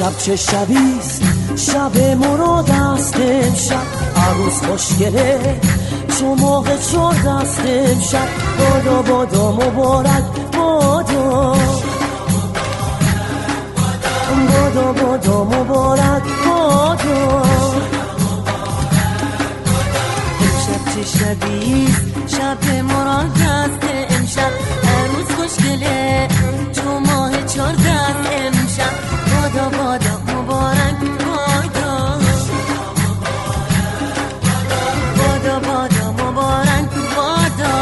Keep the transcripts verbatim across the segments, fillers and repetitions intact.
امشب چه شبیست، شب مراد است امشب، عروس خوشگله چو ماه چرد است امشب. بادا بادا مبارک بادا، بادا بادا مبارک بادا. امشب چه شبیست، شب مراد است امشب، عروس خوشگله چو ماه چرد است امشب. بادا بادا مبارک بادا، بادا بادا مبارک بادا.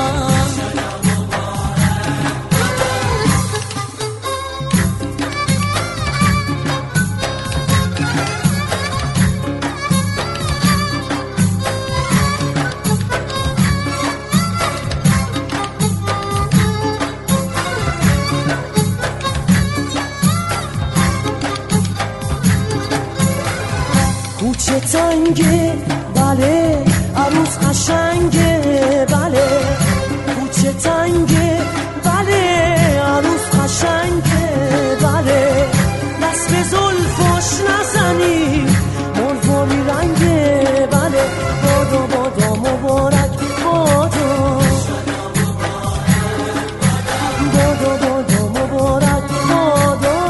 کوچه تنگه بله، عروس قشنگه بله، کوچه تنگه بله، عروس قشنگه بله. دست به زلفاش نزنی مرواری رنگه بله. بادا بادا مبارک بادا، بادا بادا مبارک بادا.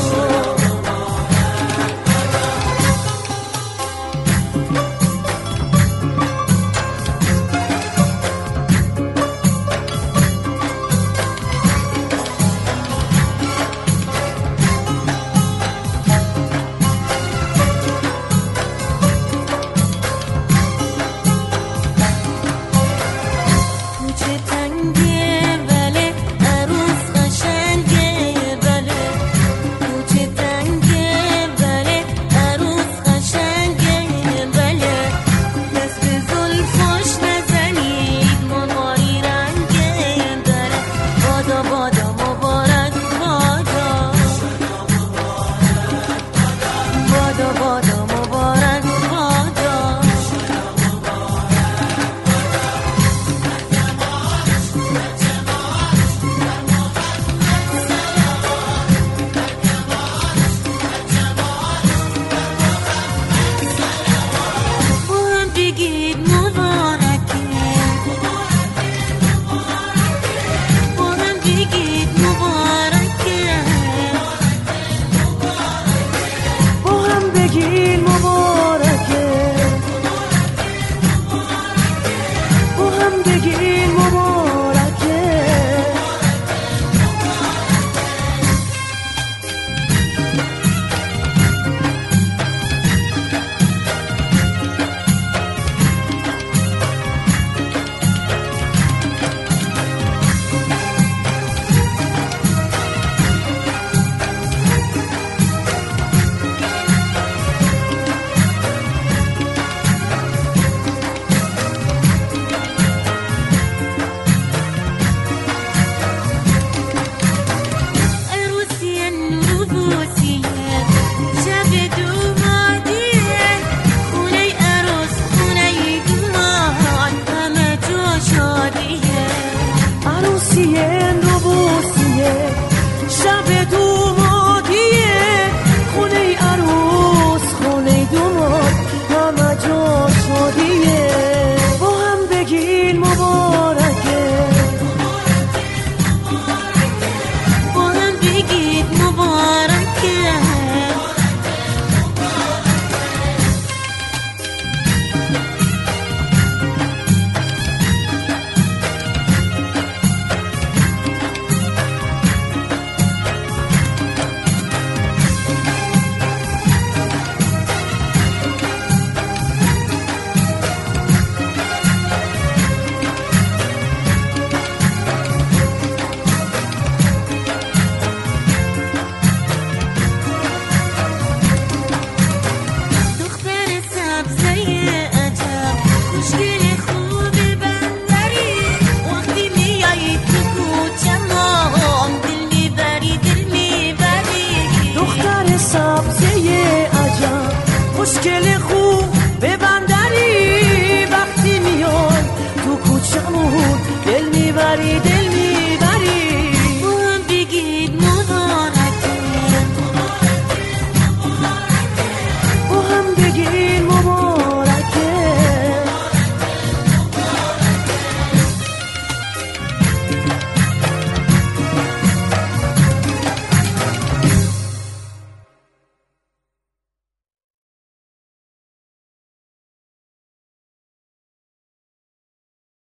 مشکل خوب به بندری وقتی میای تو کوچمون دل میبری.